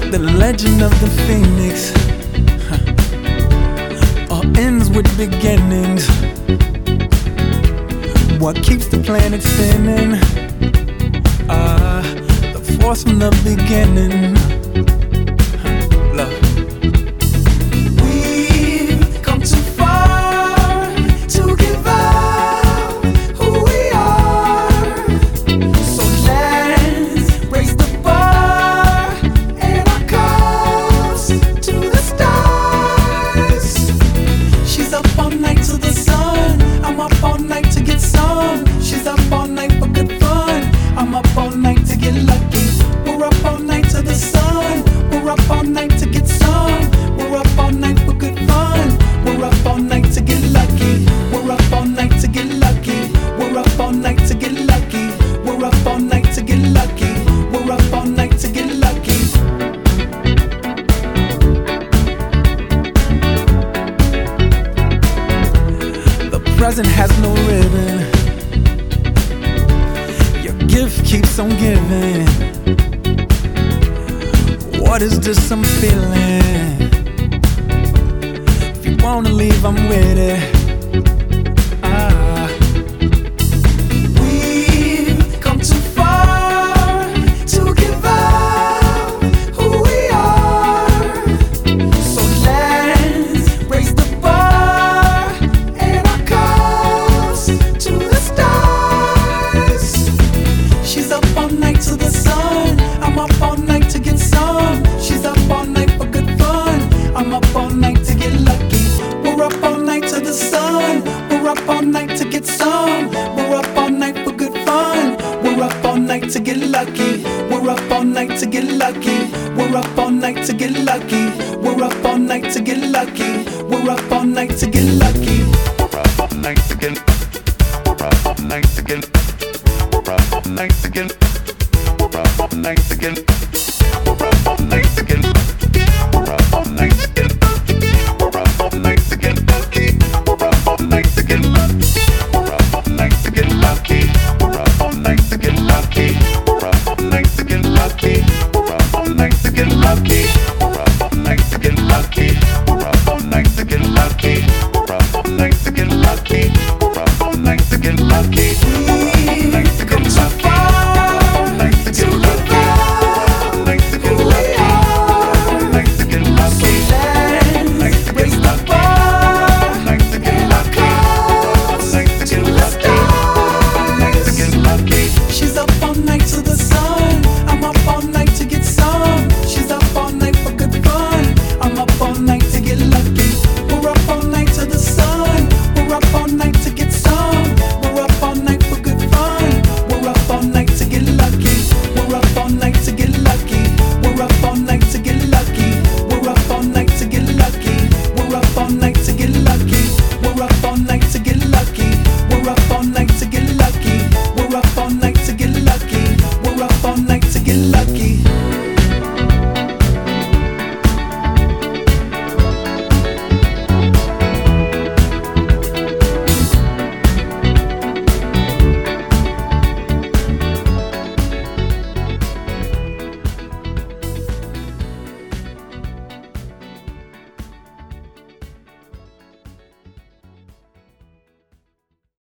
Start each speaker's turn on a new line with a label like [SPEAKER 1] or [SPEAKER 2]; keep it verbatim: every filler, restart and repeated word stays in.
[SPEAKER 1] The legend of the phoenix huh. All ends with beginnings. What keeps the planet spinning? Ah, uh, the force from the beginning. Huh. Love.
[SPEAKER 2] We've come too far to give up who we are. So let's raise the bar and our cups to the stars. She's up all night to the sun. I'm up all night to get some. She's up all night for good fun. I'm up all night to get lucky. We're up all night to the sun. We're up all night to get some. We're up all night for good fun. We're up all night to get lucky. We're up all night to get lucky. We're up all night to get lucky. We're up all night to get lucky. We're up all night to get lucky.
[SPEAKER 1] The present has no ribbon. Your gift keeps on giving. What is this I'm feeling? If you wanna leave, I'm with it. Ah.
[SPEAKER 2] We've come too far to give up who we are. So let's raise the bar and our cups to the stars. She's up all night to the sun. I'm up all night to get some. She's up all night for good fun. I'm up all night to get lucky. We're up all night to the sun. We're up all night to get some. We're up all night for good fun. We're up all night to get lucky. We're up all night to get lucky. We're up all night to get lucky. We're up all night to get lucky. We're up all night to get lucky.
[SPEAKER 3] We're up all night to get. We're up all night to get. We're up all night to get. We're up all night to get. We're up all night to get. We're up all night to get. We're up all night to get lucky. We're up all night to get lucky. We're up all night to get lucky. We're up all night to get lucky. We're up all night to get lucky. We're up all night to get lucky. We're up all night to